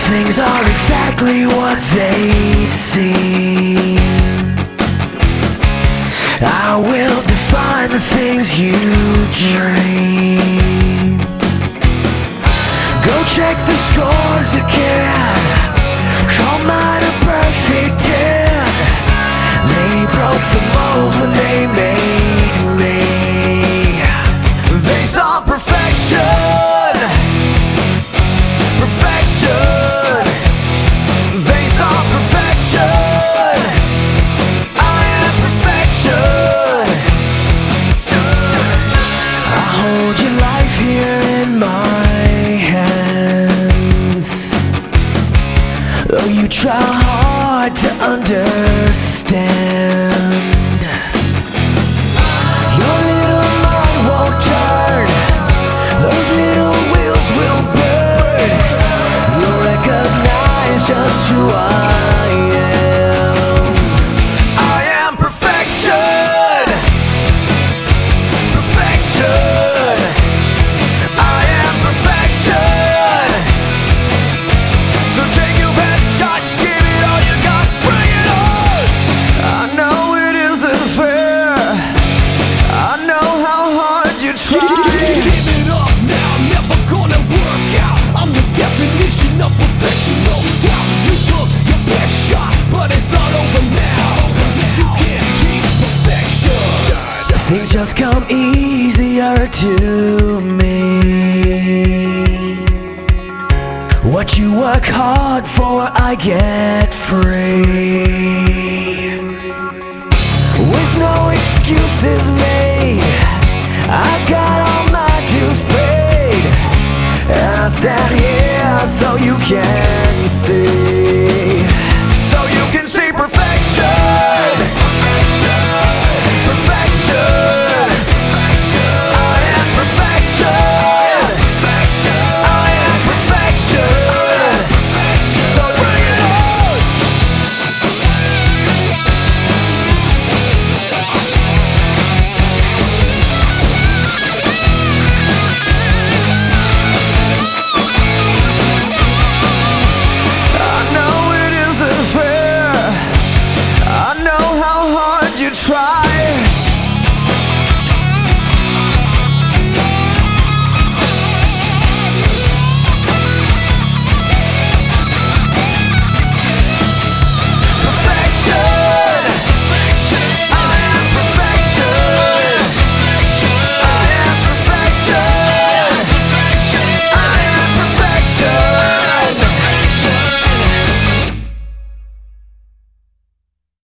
Things are exactly what they seem. I will define the things you dream. Go check the scores again. Call mine a perfect 10. They broke the mold when they made me. They saw perfection. Perfection. They saw perfection. I am perfection. I hold your life here in my hands. Though you try hard to understand, your little mind won't turn. Those little wheels will burn. You'll recognize just who I am. I am perfection. Perfection. I am perfection. So take your best shot, give it all you got, bring it on. I know it isn't fair. I know how hard you try. Give it up now, never gonna work out. I'm the definition of perfection, no doubt. You took your best shot, but it's all over now. You can't keep perfection. Things just come easier to me. What you work hard for, I get free. With no excuses made, I got all my dues paid. And I stand here so